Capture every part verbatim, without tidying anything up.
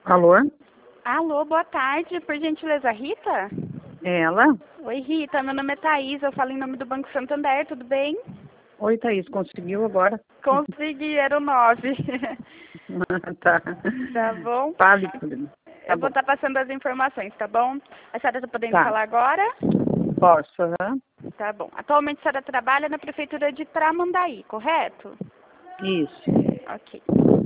Alô? Alô, boa tarde. Por gentileza, Rita? Ela? Oi, Rita. Meu nome é Thaís. Eu falo em nome do Banco Santander. Tudo bem? Oi, Thaís. Conseguiu agora? Consegui, era o nove. Tá. Tá bom? Fale, tudo. Tá Eu vou bom. estar passando as informações, tá bom? A senhora está podendo Tá. falar agora? Posso, aham? Tá bom. Atualmente a senhora trabalha na Prefeitura de Tramandaí, correto? Isso. Ok.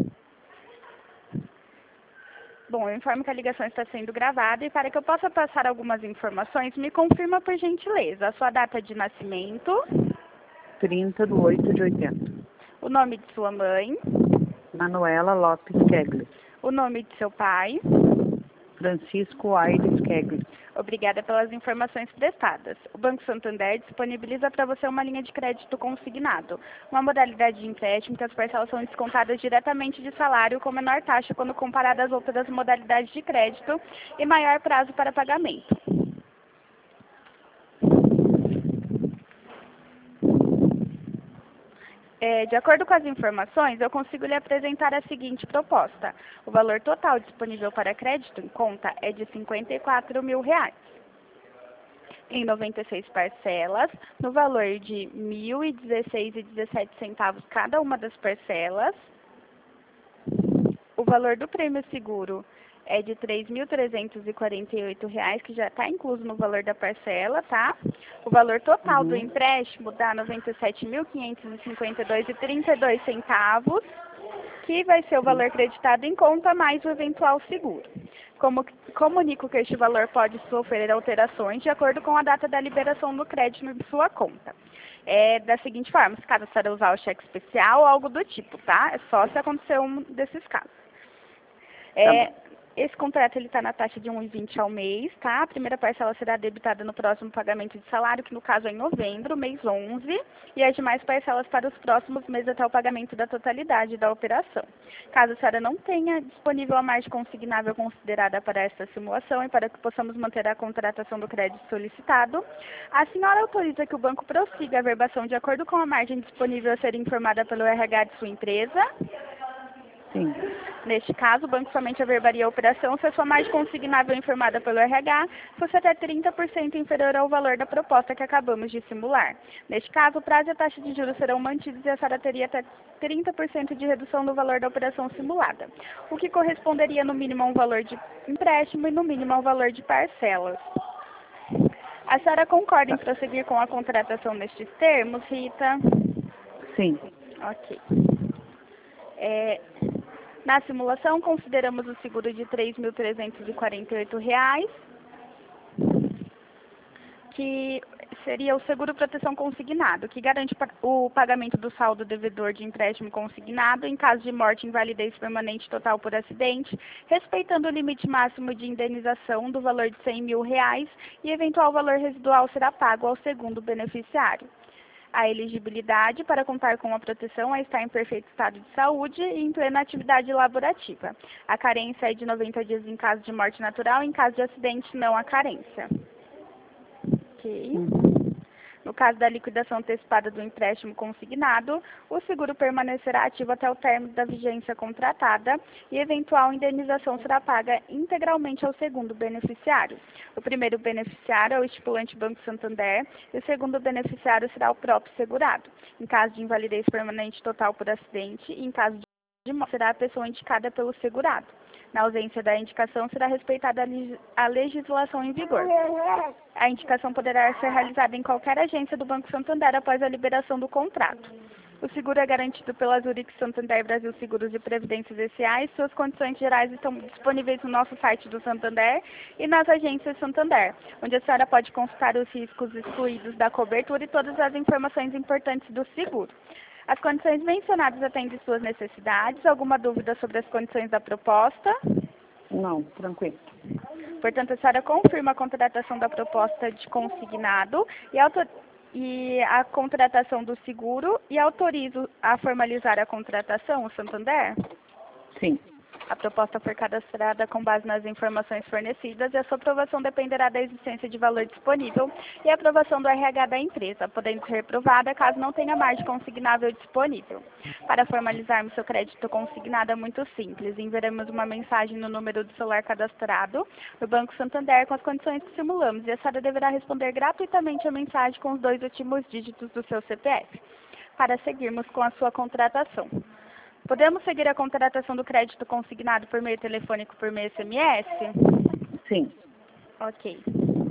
Bom, eu informo que a ligação está sendo gravada e para que eu possa passar algumas informações, me confirma por gentileza a sua data de nascimento, trinta de oito de oitenta. o nome de sua mãe, Manuela Lopes Kegler. o nome de seu pai. Francisco Aires Kegler. Obrigada pelas informações prestadas. O Banco Santander disponibiliza para você uma linha de crédito consignado, uma modalidade de empréstimo que as parcelas são descontadas diretamente de salário com menor taxa quando comparada às outras modalidades de crédito e maior prazo para pagamento. É, de acordo com as informações, eu consigo lhe apresentar a seguinte proposta. O valor total disponível para crédito em conta é de cinquenta e quatro mil reais. Em noventa e seis parcelas, no valor de mil e dezesseis reais e dezessete centavos cada uma das parcelas. O valor do prêmio seguro é de três mil trezentos e quarenta e oito reais, que já está incluso no valor da parcela, tá? O valor total do Uhum. empréstimo dá noventa e sete mil quinhentos e cinquenta e dois reais e trinta e dois centavos, que vai ser o valor creditado em conta mais o eventual seguro. Como, comunico que este valor pode sofrer alterações de acordo com a data da liberação do crédito de sua conta. É da seguinte forma, se caso você usar o cheque especial ou algo do tipo, tá? É só se acontecer um desses casos. É, Tá bom. esse contrato ele está na taxa de um vírgula vinte ao mês, tá? A primeira parcela será debitada no próximo pagamento de salário, que no caso é em novembro, mês onze, e as demais parcelas para os próximos meses até o pagamento da totalidade da operação. Caso a senhora não tenha disponível a margem consignável considerada para esta simulação e para que possamos manter a contratação do crédito solicitado, a senhora autoriza que o banco prossiga a verbação de acordo com a margem disponível a ser informada pelo R H de sua empresa? Sim. Neste caso, o banco somente averbaria a operação se a sua margem consignável informada pelo R H fosse até trinta por cento inferior ao valor da proposta que acabamos de simular. Neste caso, o prazo e a taxa de juros serão mantidos e a senhora teria até trinta por cento de redução do valor da operação simulada, o que corresponderia no mínimo a um valor de empréstimo e no mínimo a um valor de parcelas. A senhora concorda em prosseguir com a contratação nestes termos, Rita? Sim. Ok. É, na simulação, consideramos o seguro de três mil trezentos e quarenta e oito reais, que seria o seguro proteção consignado, que garante o pagamento do saldo devedor de empréstimo consignado em caso de morte, invalidez permanente total por acidente, respeitando o limite máximo de indenização do valor de cem mil reais e eventual valor residual será pago ao segundo beneficiário. A elegibilidade para contar com a proteção é estar em perfeito estado de saúde e em plena atividade laborativa. A carência é de noventa dias em caso de morte natural, em caso de acidente, não há carência. Ok. Uhum. No caso da liquidação antecipada do empréstimo consignado, o seguro permanecerá ativo até o término da vigência contratada e eventual indenização será paga integralmente ao segundo beneficiário. O primeiro beneficiário é o estipulante Banco Santander e o segundo beneficiário será o próprio segurado. Em caso de invalidez permanente total por acidente e em caso de morte, será a pessoa indicada pelo segurado. Na ausência da indicação, será respeitada a legislação em vigor. A indicação poderá ser realizada em qualquer agência do Banco Santander após a liberação do contrato. O seguro é garantido pela Zurich Santander Brasil Seguros e Previdências S A e suas condições gerais estão disponíveis no nosso site do Santander e nas agências Santander, onde a senhora pode consultar os riscos excluídos da cobertura e todas as informações importantes do seguro. As condições mencionadas atendem suas necessidades. Alguma dúvida sobre as condições da proposta? Não, tranquilo. Portanto, a senhora confirma a contratação da proposta de consignado e, autor... e a contratação do seguro e autoriza a formalizar a contratação, o Santander? Sim. A proposta foi cadastrada com base nas informações fornecidas e a sua aprovação dependerá da existência de valor disponível e a aprovação do R H da empresa, podendo ser reprovada caso não tenha margem consignável disponível. Para formalizarmos seu crédito consignado é muito simples. Enviaremos uma mensagem no número do celular cadastrado no Banco Santander com as condições que simulamos e a senhora deverá responder gratuitamente a mensagem com os dois últimos dígitos do seu C P F, para seguirmos com a sua contratação. Podemos seguir a contratação do crédito consignado por meio telefônico por meio S M S? Sim. Ok.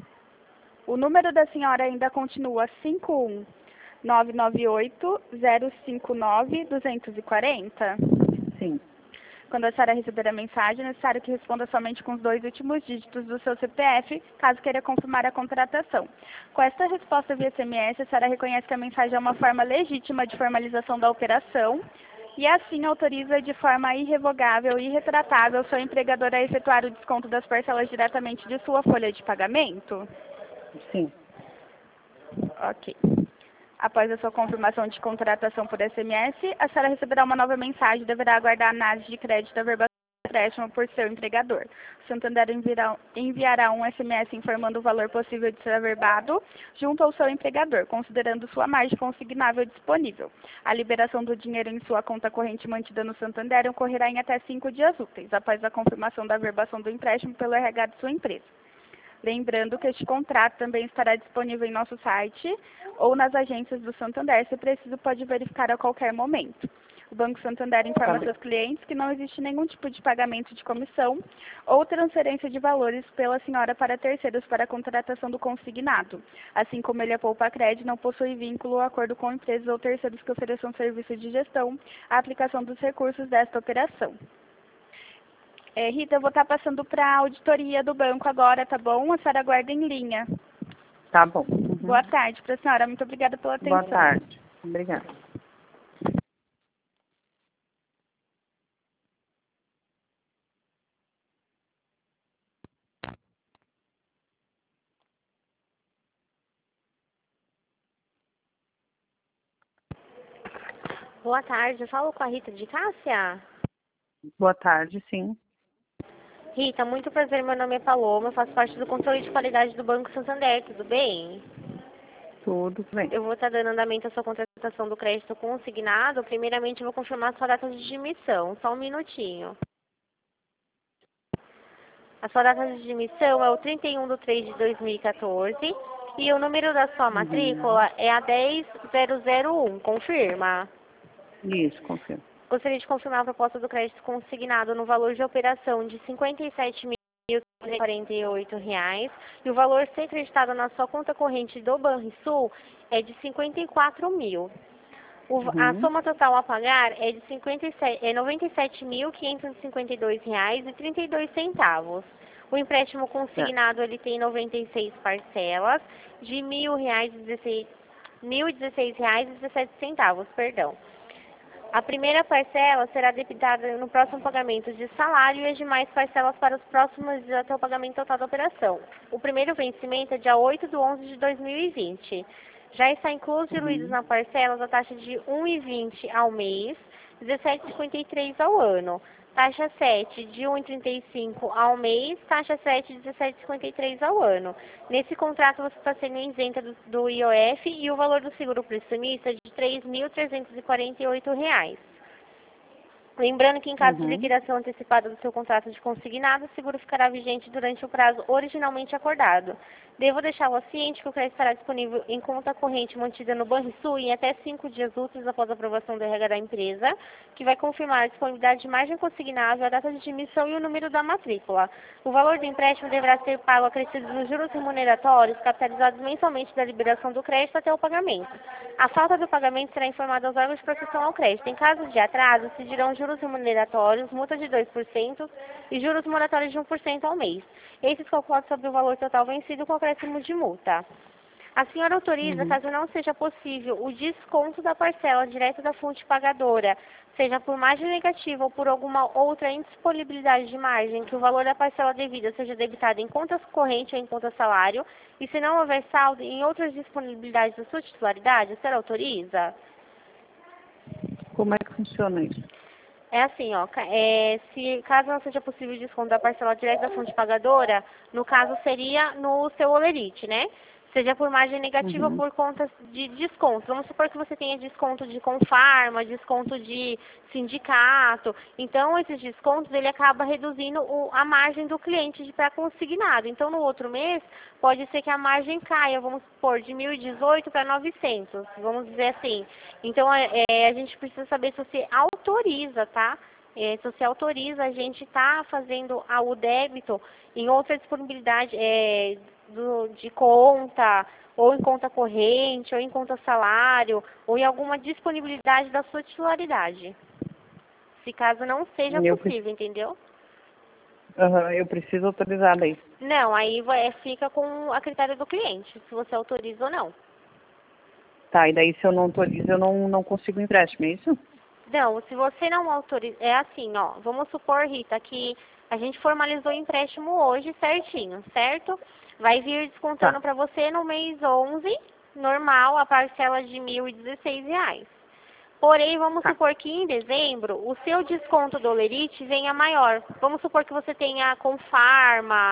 O número da senhora ainda continua cinco um nove nove oito zero cinco nove dois quatro zero? Sim. Quando a senhora receber a mensagem, é necessário que responda somente com os dois últimos dígitos do seu C P F, caso queira confirmar a contratação. Com esta resposta via S M S, a senhora reconhece que a mensagem é uma forma legítima de formalização da operação e assim autoriza de forma irrevogável e irretratável seu empregador a efetuar o desconto das parcelas diretamente de sua folha de pagamento? Sim. Ok. Após a sua confirmação de contratação por S M S, a senhora receberá uma nova mensagem e deverá aguardar a análise de crédito da verbação do empréstimo por seu empregador. O Santander enviará, enviará um S M S informando o valor possível de ser averbado junto ao seu empregador, considerando sua margem consignável disponível. A liberação do dinheiro em sua conta corrente mantida no Santander ocorrerá em até cinco dias úteis, após a confirmação da averbação do empréstimo pelo R H de sua empresa. Lembrando que este contrato também estará disponível em nosso site ou nas agências do Santander, se preciso pode verificar a qualquer momento. O Banco Santander informa Tá. seus clientes que não existe nenhum tipo de pagamento de comissão ou transferência de valores pela senhora para terceiros para a contratação do consignado. Assim como ele a Poupa Crédito não possui vínculo ou acordo com empresas ou terceiros que ofereçam serviço de gestão, a aplicação dos recursos desta operação. É, Rita, eu vou estar passando para a auditoria do banco agora, tá bom? A senhora aguarda em linha. Tá bom. Uhum. Boa tarde para a senhora. Muito obrigada pela atenção. Boa tarde. Obrigada. Boa tarde, eu falo com a Rita de Cássia. Boa tarde, sim. Rita, muito prazer, meu nome é Paloma, eu faço parte do controle de qualidade do Banco Santander, tudo bem? Tudo bem. Eu vou estar dando andamento à sua contratação do crédito consignado. Primeiramente, eu vou confirmar a sua data de emissão, só um minutinho. A sua data de emissão é o trinta e um de três de dois mil e quatorze e o número da sua matrícula Uhum. é a dez zero zero um, confirma? Isso, confirmo. Gostaria de confirmar a proposta do crédito consignado no valor de operação de cinquenta e sete mil e quarenta e oito reais e o valor a ser acreditado na sua conta corrente do Banrisul é de cinquenta e quatro mil. O, a Uhum. soma total a pagar é de cinquenta e sete, é noventa e sete mil quinhentos e cinquenta e dois reais e trinta e dois centavos. O empréstimo consignado ele tem noventa e seis parcelas de mil reais mil e dezesseis reais e dezessete centavos, perdão. A primeira parcela será debitada no próximo pagamento de salário e as demais parcelas para os próximos dias até o pagamento total da operação. O primeiro vencimento é dia oito de onze de dois mil e vinte. Já está incluso e diluídos Uhum. na parcela a taxa de um real e vinte centavos ao mês, dezessete reais e cinquenta e três centavos ao ano. Taxa sete de um real e trinta e cinco centavos ao mês, taxa sete de dezessete reais e cinquenta e três centavos ao ano. Nesse contrato você está sendo isenta do, do I O F e o valor do seguro prestamista é de três mil trezentos e quarenta e oito reais. Lembrando que em caso de Uhum. liquidação antecipada do seu contrato de consignado, o seguro ficará vigente durante o prazo originalmente acordado. Devo deixá-lo ciente que o crédito estará disponível em conta corrente mantida no Banrisul em até cinco dias úteis após a aprovação do R H da empresa, que vai confirmar a disponibilidade de margem consignável, a data de emissão e o número da matrícula. O valor do empréstimo deverá ser pago acrescido nos juros remuneratórios capitalizados mensalmente da liberação do crédito até o pagamento. A falta do pagamento será informada aos órgãos de proteção ao crédito. Em caso de atraso, se dirão juros remuneratórios, multa de dois por cento e juros moratórios de um por cento ao mês. Esses calculados sobre o valor total vencido com acréscimo de multa. A senhora autoriza, Uhum. caso não seja possível, o desconto da parcela direto da fonte pagadora, seja por margem negativa ou por alguma outra indisponibilidade de margem, que o valor da parcela devida seja debitado em contas corrente ou em conta salário, e se não houver saldo em outras disponibilidades da sua titularidade, a senhora autoriza? Como é que funciona isso? É assim, ó, ca- é, se caso não seja possível o desconto da parcela direta da fonte pagadora, no caso seria no seu olerite, né? Seja por margem negativa ou Uhum. por conta de desconto. Vamos supor que você tenha desconto de Confarma, desconto de sindicato. Então, esses descontos, ele acaba reduzindo o- a margem do cliente para consignado. Então, no outro mês, pode ser que a margem caia, vamos supor, de mil e dezoito para novecentos, vamos dizer assim. Então, é, é, a gente precisa saber se você autoriza, tá? É, se você autoriza, a gente está fazendo a, o débito em outra disponibilidade é, do, de conta, ou em conta corrente, ou em conta salário, ou em alguma disponibilidade da sua titularidade. Se caso não seja Eu, pre- possível, entendeu? Aham, eu preciso autorizar daí. Não, aí vai- fica com a critério do cliente, se você autoriza ou não. Tá, e daí se eu não autorizo, eu não, não consigo empréstimo, é isso? Não, se você não autoriza, é assim, ó, vamos supor, Rita, que a gente formalizou o empréstimo hoje certinho, certo? Vai vir descontando Tá, para você no mês onze, normal, a parcela de mil e dezesseis reais. Porém, vamos tá. supor que em dezembro o seu desconto do Olerite venha maior. Vamos supor que você tenha Confarma,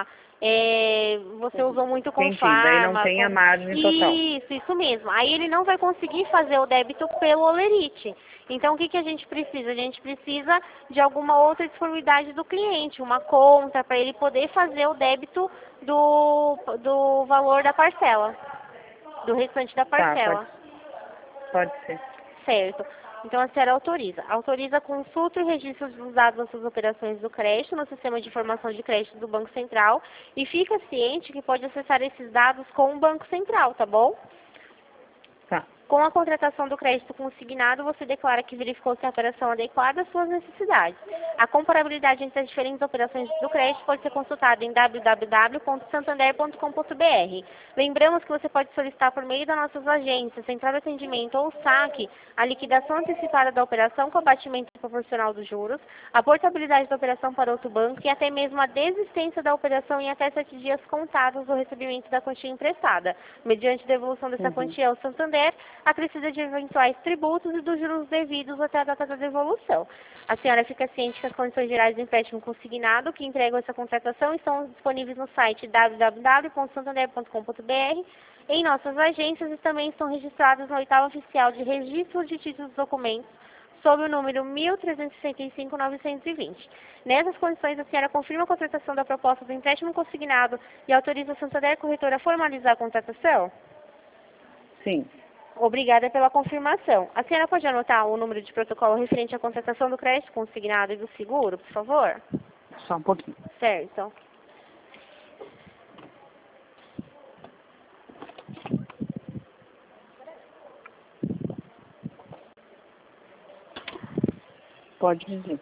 é, você usou muito Entendi, daí não Confarma. tem a Com... margem total. Isso, isso mesmo. Aí ele não vai conseguir fazer o débito pelo Olerite. Então, o que, que a gente precisa? A gente precisa de alguma outra disponibilidade do cliente, uma conta, para ele poder fazer o débito do, do valor da parcela, do restante da Tá, pode, parcela. pode ser. Certo. Então, a senhora autoriza. Autoriza a consulta e registro dos dados das suas operações do crédito no sistema de informação de crédito do Banco Central e fica ciente que pode acessar esses dados com o Banco Central, tá bom? Tá, Com a contratação do crédito consignado, você declara que verificou se a operação adequada às suas necessidades. A comparabilidade entre as diferentes operações do crédito pode ser consultada em w w w ponto santander ponto com ponto b r. Lembramos que você pode solicitar por meio das nossas agências, central de atendimento ou saque, a liquidação antecipada da operação com abatimento proporcional dos juros, a portabilidade da operação para outro banco e até mesmo a desistência da operação em até sete dias contados do recebimento da quantia emprestada, mediante devolução dessa uhum. quantia ao Santander, acrescida de eventuais tributos e dos juros devidos até a data da devolução. A senhora fica ciente que as condições gerais do empréstimo consignado que entregam essa contratação estão disponíveis no site w w w ponto santander ponto com ponto b r, em nossas agências e também estão registradas na oitava oficial de registro de títulos e documentos sob o número mil trezentos e sessenta e cinco ponto novecentos e vinte. Nessas condições, a senhora confirma a contratação da proposta do empréstimo consignado e autoriza a Santander Corretora a formalizar a contratação? Sim. Obrigada pela confirmação. A senhora pode anotar o número de protocolo referente à contratação do crédito consignado e do seguro, por favor? Só um pouquinho. Certo. Pode dizer.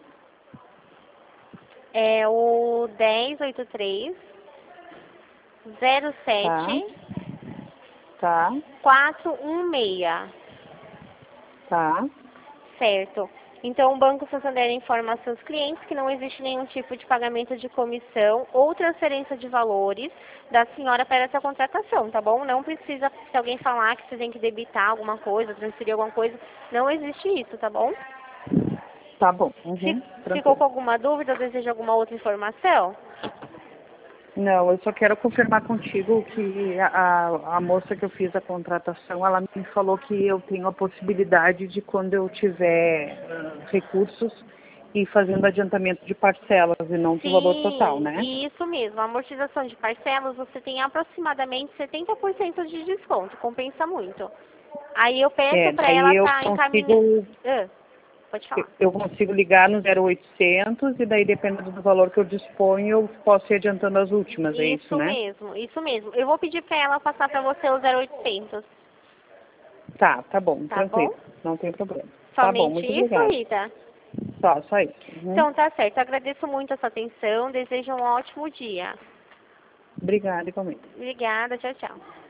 É o dez oitenta e três zero sete Tá, quatro um seis. tá. Certo. Então, o Banco Santander informa a seus clientes que não existe nenhum tipo de pagamento de comissão ou transferência de valores da senhora para essa contratação, tá bom? Não precisa, se alguém falar que você tem que debitar alguma coisa, transferir alguma coisa, não existe isso, tá bom? Tá bom. Fi- Uhum, Ficou tranquilo. com alguma dúvida ou deseja alguma outra informação? Não, eu só quero confirmar contigo que a, a, a moça que eu fiz a contratação, ela me falou que eu tenho a possibilidade de, quando eu tiver uh, recursos, ir fazendo adiantamento de parcelas e não do valor total, né? Isso mesmo. A amortização de parcelas, você tem aproximadamente setenta por cento de desconto, compensa muito. Aí eu peço É, para ela daí eu estar tá encaminhando. consigo, Ah, pode falar. eu consigo ligar no zero oitocentos e daí, dependendo do valor que eu disponho, eu posso ir adiantando as últimas, é isso, Isso né? mesmo, isso mesmo. Eu vou pedir para ela passar para você o zero oitocentos, Tá, tá bom, tá tranquilo, bom? não tem problema. Tá bom, Somente muito isso, obrigada. Rita? Só, só isso. Uhum. Então tá certo. Agradeço muito a sua atenção. Desejo um ótimo dia. Obrigada, igualmente. Obrigada. Tchau, tchau.